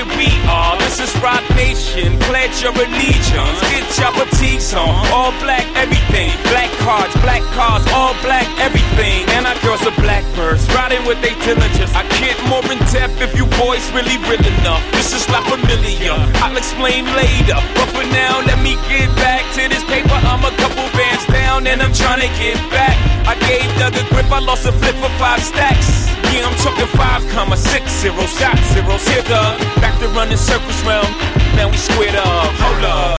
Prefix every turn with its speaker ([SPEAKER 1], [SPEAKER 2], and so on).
[SPEAKER 1] here we are. This is Rock Nation. Pledge your allegiance. Get your boutiques on. All black, everything. Black cars, all black, everything. And our girls are blackbirds, riding with they diligence. I get more in depth if you boys really real enough. This is La Familia. I'll explain later. But for now, let me get back to this paper. I'm a couple bands down and I'm trying to get back. I gave Doug a grip, I lost a flip for 5 stacks. Yeah, I'm talking 5,60 shot zeros. Here, Doug, back to running circles round. Now we squared up. Hold up.